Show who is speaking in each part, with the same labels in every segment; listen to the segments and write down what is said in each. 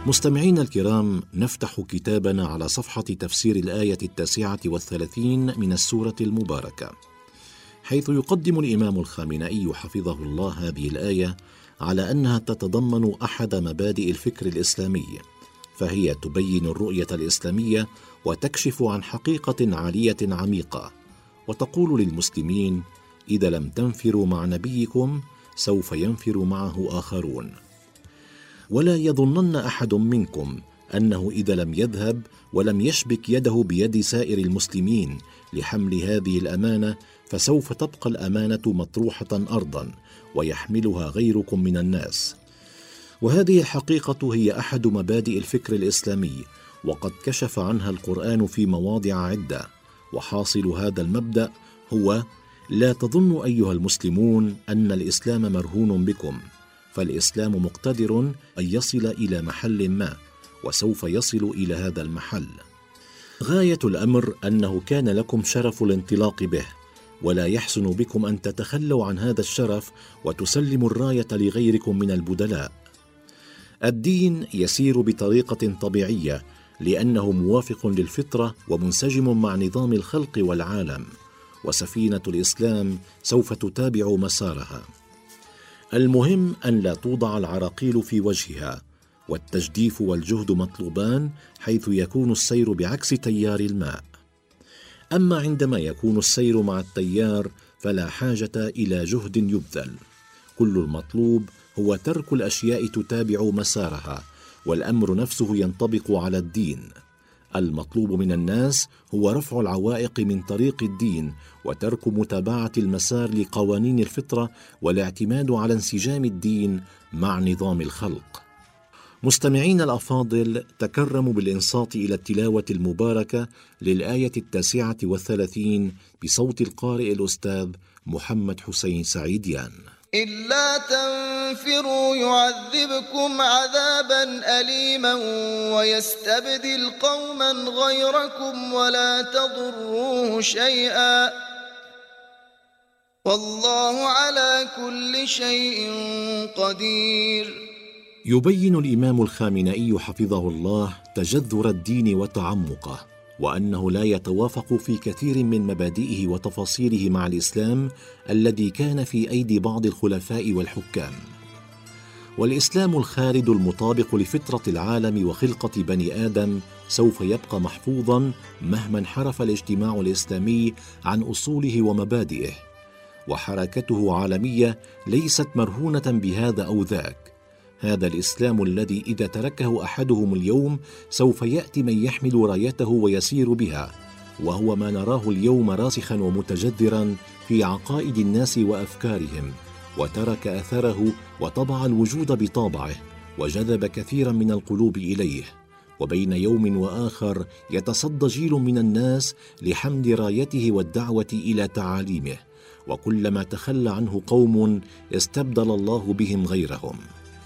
Speaker 1: مستمعين الكرام، نفتح كتابنا على صفحة تفسير الآية 39 من السورة المباركة، حيث يقدم الإمام الخامنئي حفظه الله هذه الآية على أنها تتضمن أحد مبادئ الفكر الإسلامي، فهي تبين الرؤية الإسلامية وتكشف عن حقيقة عالية عميقة، وتقول للمسلمين: إذا لم تنفروا مع نبيكم سوف ينفر معه آخرون. ولا يظنن أحد منكم أنه إذا لم يذهب ولم يشبك يده بيد سائر المسلمين لحمل هذه الأمانة فسوف تبقى الأمانة مطروحة أرضا ويحملها غيركم من الناس. وهذه الحقيقة هي أحد مبادئ الفكر الإسلامي، وقد كشف عنها القرآن في مواضع عدة. وحاصل هذا المبدأ هو: لا تظنوا أيها المسلمون أن الإسلام مرهون بكم، فالإسلام مقتدر أن يصل إلى محل ما، وسوف يصل إلى هذا المحل. غاية الأمر أنه كان لكم شرف الانطلاق به، ولا يحسن بكم أن تتخلوا عن هذا الشرف وتسلموا الراية لغيركم من البدلاء. الدين يسير بطريقة طبيعية لأنه موافق للفطرة ومنسجم مع نظام الخلق والعالم، وسفينة الإسلام سوف تتابع مسارها. المهم أن لا توضع العراقيل في وجهها، والتجديف والجهد مطلوبان حيث يكون السير بعكس تيار الماء. أما عندما يكون السير مع التيار فلا حاجة إلى جهد يبذل، كل المطلوب هو ترك الأشياء تتابع مسارها، والأمر نفسه ينطبق على الدين. المطلوب من الناس هو رفع العوائق من طريق الدين، وترك متابعة المسار لقوانين الفطرة، والاعتماد على انسجام الدين مع نظام الخلق. مستمعين الأفاضل، تكرموا بالإنصات إلى التلاوة المباركة للآية 39 بصوت القارئ الأستاذ محمد حسين سعيديان.
Speaker 2: إلا تنفروا يعذبكم عذابا أليما ويستبدل قوما غيركم ولا تضروه شيئا والله على كل شيء قدير.
Speaker 1: يبين الإمام الخامنئي حفظه الله تجذر الدين وتعمقه، وأنه لا يتوافق في كثير من مبادئه وتفاصيله مع الإسلام الذي كان في أيدي بعض الخلفاء والحكام. والإسلام الخالد المطابق لفطرة العالم وخلقة بني آدم سوف يبقى محفوظا مهما انحرف الاجتماع الإسلامي عن أصوله ومبادئه، وحركته عالمية ليست مرهونة بهذا أو ذاك. هذا الإسلام الذي إذا تركه أحدهم اليوم سوف يأتي من يحمل رايته ويسير بها، وهو ما نراه اليوم راسخا ومتجذرا في عقائد الناس وأفكارهم، وترك أثره وطبع الوجود بطابعه، وجذب كثيرا من القلوب إليه. وبين يوم وآخر يتصدى جيل من الناس لحمل رايته والدعوة إلى تعاليمه، وكلما تخلى عنه قوم استبدل الله بهم غيرهم.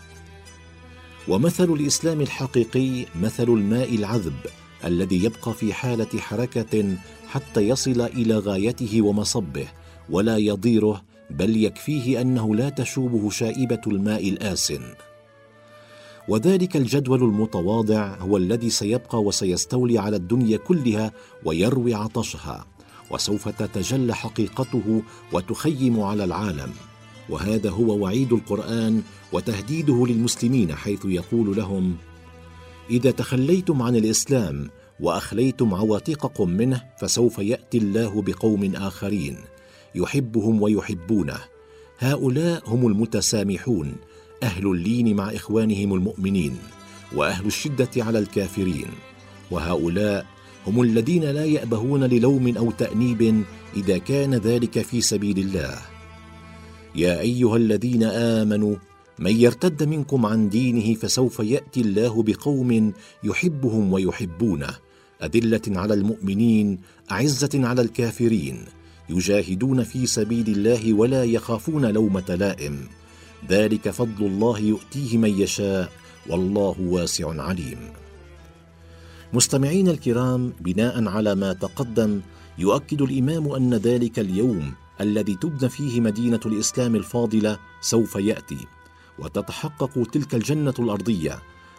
Speaker 1: ومثل الإسلام الحقيقي مثل الماء العذب الذي يبقى في حالة حركة حتى يصل إلى غايته ومصبه، ولا يضيره، بل يكفيه أنه لا تشوبه شائبة الماء الآسن. وذلك الجدول المتواضع هو الذي سيبقى وسيستولي على الدنيا كلها ويروي عطشها، وسوف تتجلى حقيقته وتخيم على العالم. وهذا هو وعيد القرآن وتهديده للمسلمين، حيث يقول لهم: إذا تخليتم عن الإسلام وأخليتم عواتقكم منه فسوف يأتي الله بقوم آخرين يحبهم ويحبونه، هؤلاء هم المتسامحون، أهل اللين مع إخوانهم المؤمنين، وأهل الشدة على الكافرين، وهؤلاء هم الذين لا يأبهون للوم أو تأنيب إذا كان ذلك في سبيل الله. يا أيها الذين آمنوا من يرتد منكم عن دينه فسوف يأتي الله بقوم يحبهم ويحبونه، أذلة على المؤمنين أعزة على الكافرين، يجاهدون في سبيل الله ولا يخافون لومة لائم، ذلك فضل الله يؤتيه من يشاء والله واسع عليم. مستمعين الكرام، بناء على ما تقدم يؤكد الإمام أن ذلك اليوم الذي تبنى فيه مدينة الإسلام الفاضلة سوف يأتي، وتتحقق تلك الجنة الأرضية،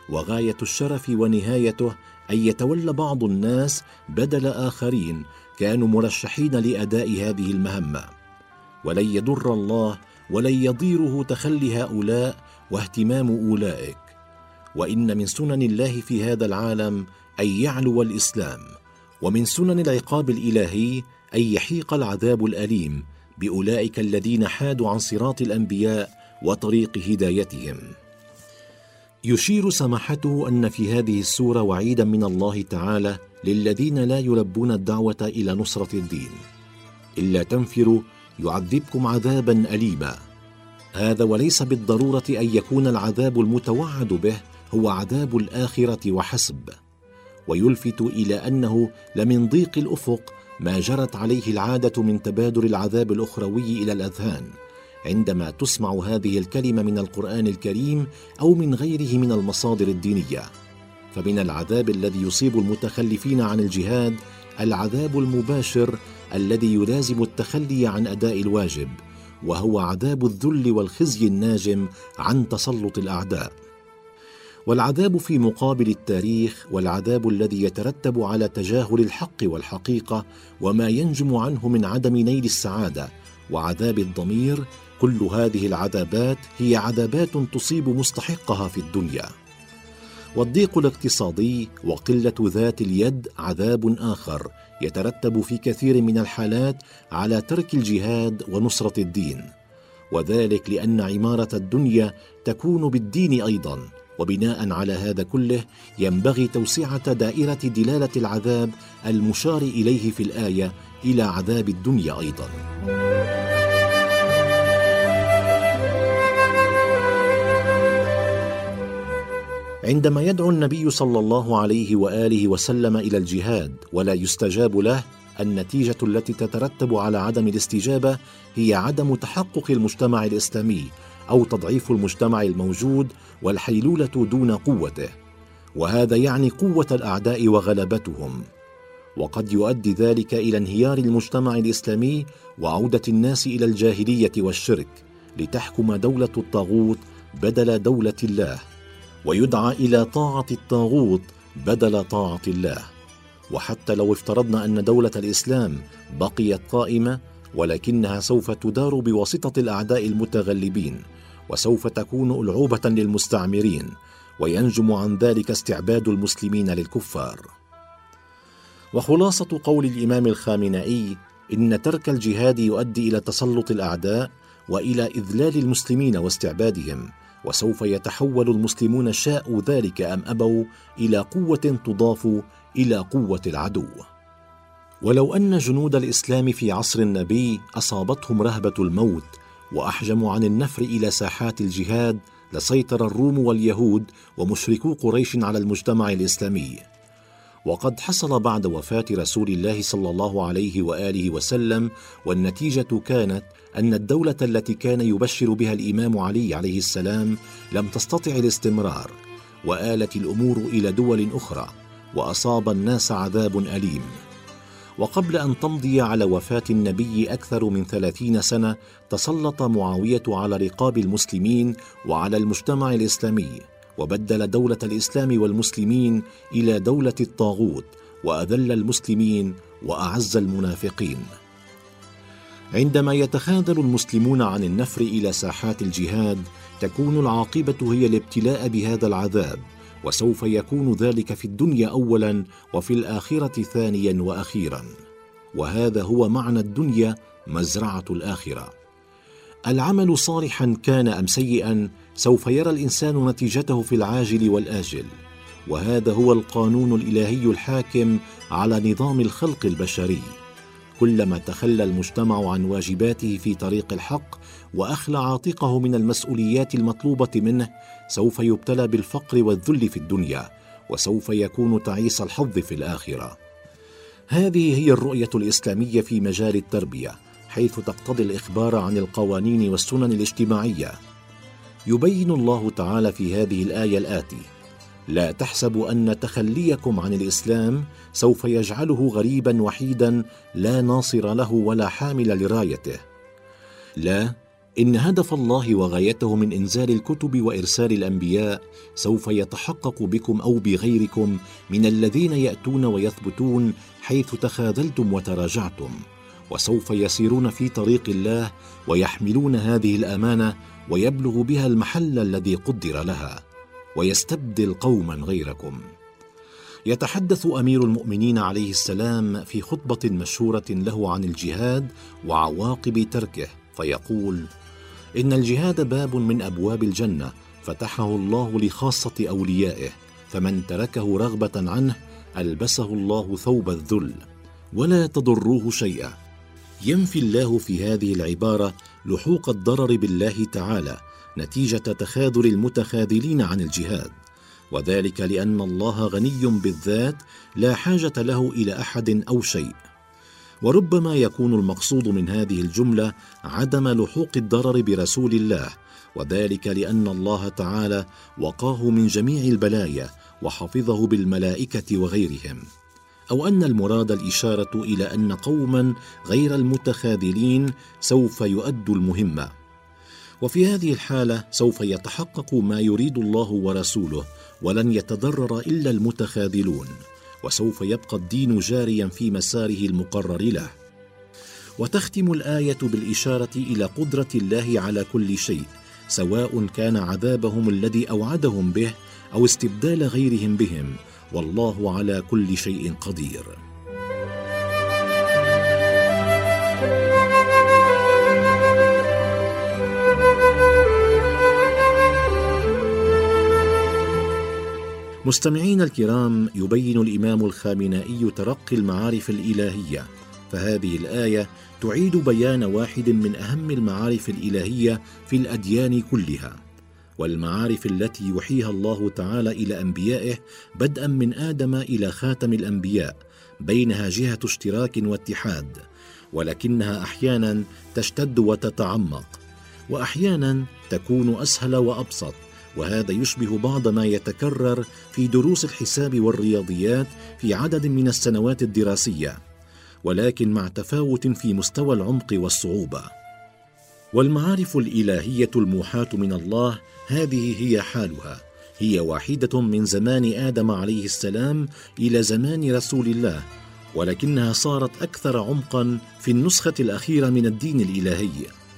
Speaker 1: وغاية الشرف ونهايته أن يتولى بعض الناس بدل آخرين كانوا مرشحين لأداء هذه المهمة. ولن يضر الله ولن يضيره تخلي هؤلاء واهتمام أولئك. وإن من سنن الله في هذا العالم أن يعلو الإسلام، ومن سنن العقاب الإلهي أن يحيق العذاب الأليم بأولئك الذين حادوا عن صراط الأنبياء وطريق هدايتهم. يشير سماحته أن في هذه السورة وعيدا من الله تعالى للذين لا يلبون الدعوة إلى نصرة الدين: إلا تنفروا يعذبكم عذابا أليما. هذا وليس بالضرورة أن يكون العذاب المتوعد به هو عذاب الآخرة وحسب. ويلفت إلى أنه لمن ضيق الأفق ما جرت عليه العادة من تبادر العذاب الأخروي إلى الأذهان عندما تسمع هذه الكلمة من القرآن الكريم أو من غيره من المصادر الدينية. فمن العذاب الذي يصيب المتخلفين عن الجهاد العذاب المباشر الذي يلازم التخلي عن أداء الواجب، وهو عذاب الذل والخزي الناجم عن تسلط الأعداء. والعذاب في مقابل التاريخ والعذاب الذي يترتب على تجاهل الحق والحقيقة وما ينجم عنه من عدم نيل السعادة وعذاب الضمير، كل هذه العذابات هي عذابات تصيب مستحقها في الدنيا. والضيق الاقتصادي وقلة ذات اليد عذاب آخر يترتب في كثير من الحالات على ترك الجهاد ونصرة الدين، وذلك لأن عمارة الدنيا تكون بالدين أيضا. وبناء على هذا كله ينبغي توسعة دائرة دلالة العذاب المشار إليه في الآية إلى عذاب الدنيا أيضا. عندما يدعو النبي صلى الله عليه وآله وسلم إلى الجهاد ولا يستجاب له، النتيجة التي تترتب على عدم الاستجابة هي عدم تحقق المجتمع الإسلامي أو تضعيف المجتمع الموجود والحيلولة دون قوته، وهذا يعني قوة الأعداء وغلبتهم. وقد يؤدي ذلك إلى انهيار المجتمع الإسلامي وعودة الناس إلى الجاهلية والشرك، لتحكم دولة الطاغوت بدل دولة الله، ويدعى إلى طاعة الطاغوت بدل طاعة الله. وحتى لو افترضنا أن دولة الإسلام بقيت قائمة، ولكنها سوف تدار بواسطة الأعداء المتغلبين، وسوف تكون ألعوبة للمستعمرين، وينجم عن ذلك استعباد المسلمين للكفار. وخلاصة قول الإمام الخامنئي إن ترك الجهاد يؤدي إلى تسلط الأعداء وإلى إذلال المسلمين واستعبادهم، وسوف يتحول المسلمون شاءوا ذلك أم أبوا إلى قوة تضاف إلى قوة العدو. ولو أن جنود الإسلام في عصر النبي أصابتهم رهبة الموت وأحجموا عن النفر إلى ساحات الجهاد، لسيطر الروم واليهود ومشركو قريش على المجتمع الإسلامي. وقد حصل بعد وفاة رسول الله صلى الله عليه وآله وسلم، والنتيجة كانت أن الدولة التي كان يبشر بها الإمام علي عليه السلام لم تستطع الاستمرار، وآلت الأمور إلى دول أخرى، وأصاب الناس عذاب أليم. وقبل أن تمضي على وفاة النبي أكثر من 30 سنة، تسلط معاوية على رقاب المسلمين وعلى المجتمع الإسلامي، وبدل دولة الإسلام والمسلمين إلى دولة الطاغوت، وأذل المسلمين وأعز المنافقين. عندما يتخاذل المسلمون عن النفر إلى ساحات الجهاد، تكون العاقبة هي الابتلاء بهذا العذاب، وسوف يكون ذلك في الدنيا أولا وفي الآخرة ثانيا وأخيرا. وهذا هو معنى الدنيا مزرعة الآخرة. العمل صالحا كان أم سيئا سوف يرى الإنسان نتيجته في العاجل والآجل، وهذا هو القانون الإلهي الحاكم على نظام الخلق البشري. كلما تخلى المجتمع عن واجباته في طريق الحق وأخلى عاتقه من المسؤوليات المطلوبة منه، سوف يبتلى بالفقر والذل في الدنيا، وسوف يكون تعيس الحظ في الآخرة. هذه هي الرؤية الإسلامية في مجال التربية، حيث تقتضي الإخبار عن القوانين والسنن الاجتماعية. يبين الله تعالى في هذه الآية الآتي: لا تحسبوا أن تخليكم عن الإسلام سوف يجعله غريبا وحيدا لا ناصر له ولا حامل لرايته. لا، إن هدف الله وغايته من إنزال الكتب وإرسال الأنبياء سوف يتحقق بكم أو بغيركم من الذين يأتون ويثبتون حيث تخاذلتم وتراجعتم، وسوف يسيرون في طريق الله ويحملون هذه الأمانة ويبلغ بها المحل الذي قدر لها، ويستبدل قوما غيركم. يتحدث أمير المؤمنين عليه السلام في خطبة مشهورة له عن الجهاد وعواقب تركه، فيقول: إن الجهاد باب من أبواب الجنة فتحه الله لخاصة أوليائه، فمن تركه رغبة عنه ألبسه الله ثوب الذل ولا تضروه شيئا. ينفي الله في هذه العبارة لحوق الضرر بالله تعالى نتيجة تخاذل المتخاذلين عن الجهاد، وذلك لأن الله غني بالذات لا حاجة له إلى أحد أو شيء. وربما يكون المقصود من هذه الجملة عدم لحوق الضرر برسول الله، وذلك لأن الله تعالى وقاه من جميع البلايا وحفظه بالملائكة وغيرهم، أو أن المراد الإشارة إلى أن قوما غير المتخاذلين سوف يؤدوا المهمة، وفي هذه الحالة سوف يتحقق ما يريد الله ورسوله، ولن يتضرر إلا المتخاذلون، وسوف يبقى الدين جاريا في مساره المقرر له. وتختم الآية بالإشارة إلى قدرة الله على كل شيء، سواء كان عذابهم الذي أوعدهم به أو استبدال غيرهم بهم، والله على كل شيء قدير. مستمعين الكرام، يبين الإمام الخامنائي ترقي المعارف الإلهية، فهذه الآية تعيد بيان واحد من أهم المعارف الإلهية في الأديان كلها، والمعارف التي يوحيها الله تعالى إلى أنبيائه بدءا من آدم إلى خاتم الأنبياء، بينها جهة اشتراك واتحاد، ولكنها أحيانا تشتد وتتعمق، وأحيانا تكون أسهل وأبسط، وهذا يشبه بعض ما يتكرر في دروس الحساب والرياضيات في عدد من السنوات الدراسية، ولكن مع تفاوت في مستوى العمق والصعوبة. والمعارف الإلهية الموحاة من الله هذه هي حالها، هي واحدة من زمان آدم عليه السلام إلى زمان رسول الله، ولكنها صارت أكثر عمقا في النسخة الأخيرة من الدين الإلهي.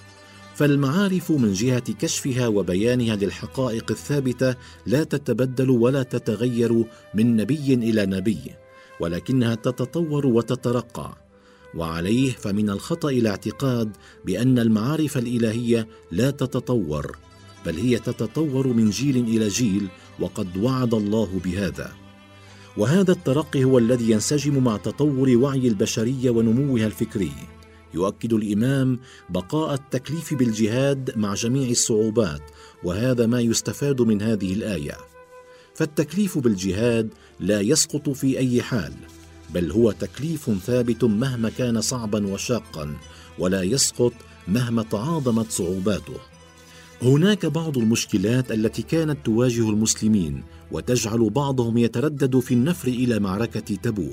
Speaker 1: فالمعارف من جهة كشفها وبيانها للحقائق الثابتة لا تتبدل ولا تتغير من نبي إلى نبي، ولكنها تتطور وتترقى. وعليه فمن الخطأ الاعتقاد بأن المعارف الإلهية لا تتطور، بل هي تتطور من جيل إلى جيل، وقد وعد الله بهذا. وهذا الترقي هو الذي ينسجم مع تطور وعي البشرية ونموها الفكري. يؤكد الإمام بقاء التكليف بالجهاد مع جميع الصعوبات، وهذا ما يستفاد من هذه الآية. فالتكليف بالجهاد لا يسقط في أي حال، بل هو تكليف ثابت مهما كان صعبا وشاقا، ولا يسقط مهما تعاظمت صعوباته. هناك بعض المشكلات التي كانت تواجه المسلمين وتجعل بعضهم يتردد في النفر إلى معركة تبوك،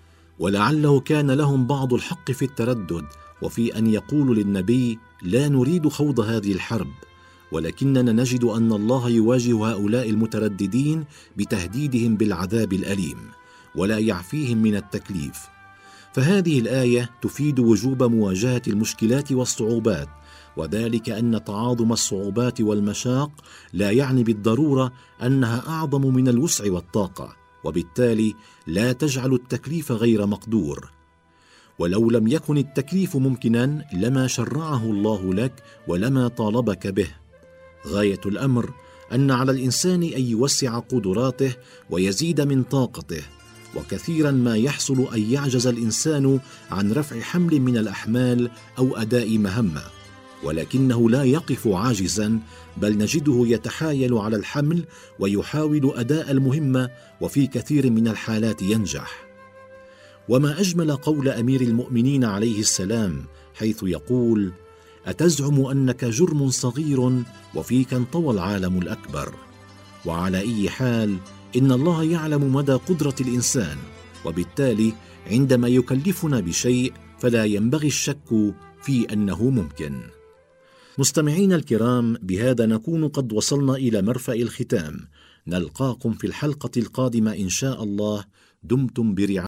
Speaker 1: ولعله كان لهم بعض الحق في التردد وفي أن يقولوا للنبي: لا نريد خوض هذه الحرب، ولكننا نجد أن الله يواجه هؤلاء المترددين بتهديدهم بالعذاب الأليم ولا يعفيهم من التكليف. فهذه الآية تفيد وجوب مواجهة المشكلات والصعوبات، وذلك أن تعاظم الصعوبات والمشاق لا يعني بالضرورة أنها أعظم من الوسع والطاقة، وبالتالي لا تجعل التكليف غير مقدور. ولو لم يكن التكليف ممكنا لما شرعه الله لك ولما طالبك به. غاية الأمر أن على الإنسان أن يوسع قدراته ويزيد من طاقته، وكثيرا ما يحصل أن يعجز الإنسان عن رفع حمل من الأحمال أو أداء مهمة، ولكنه لا يقف عاجزا، بل نجده يتحايل على الحمل ويحاول أداء المهمة، وفي كثير من الحالات ينجح. وما أجمل قول أمير المؤمنين عليه السلام حيث يقول: أتزعم أنك جرم صغير وفيك انطوى العالم الأكبر. وعلى أي حال إن الله يعلم مدى قدرة الإنسان، وبالتالي عندما يكلفنا بشيء فلا ينبغي الشك في أنه ممكن. مستمعين الكرام، بهذا نكون قد وصلنا إلى مرفأ الختام. نلقاكم في الحلقة القادمة إن شاء الله. دمتم برعاية